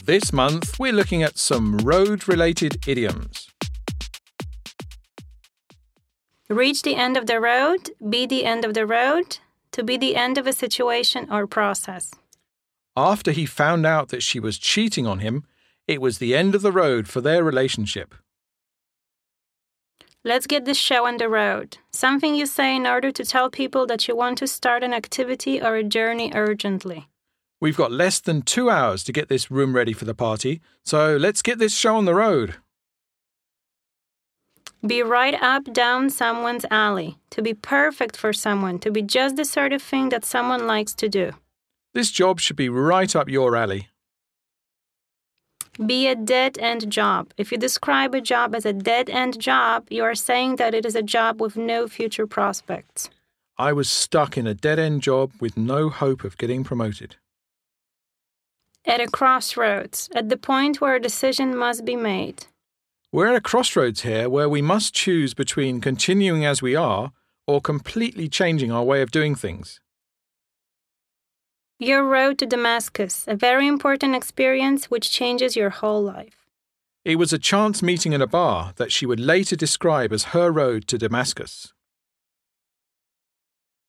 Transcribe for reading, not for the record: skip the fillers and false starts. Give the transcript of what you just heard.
This month, we're looking at some road-related idioms. Reach the end of the road, be the end of the road, to be the end of a situation or process. After he found out that she was cheating on him, it was the end of the road for their relationship. Let's get this show on the road. Something you say in order to tell people that you want to start an activity or a journey urgently. We've got less than 2 hours to get this room ready for the party, so let's get this show on the road. Be right up down someone's alley. To be perfect for someone. To be just the sort of thing that someone likes to do. This job should be right up your alley. Be a dead-end job. If you describe a job as a dead-end job, you are saying that it is a job with no future prospects. I was stuck in a dead-end job with no hope of getting promoted. At a crossroads, at the point where a decision must be made. We're at a crossroads here where we must choose between continuing as we are or completely changing our way of doing things. Your road to Damascus, a very important experience which changes your whole life. It was a chance meeting in a bar that she would later describe as her road to Damascus.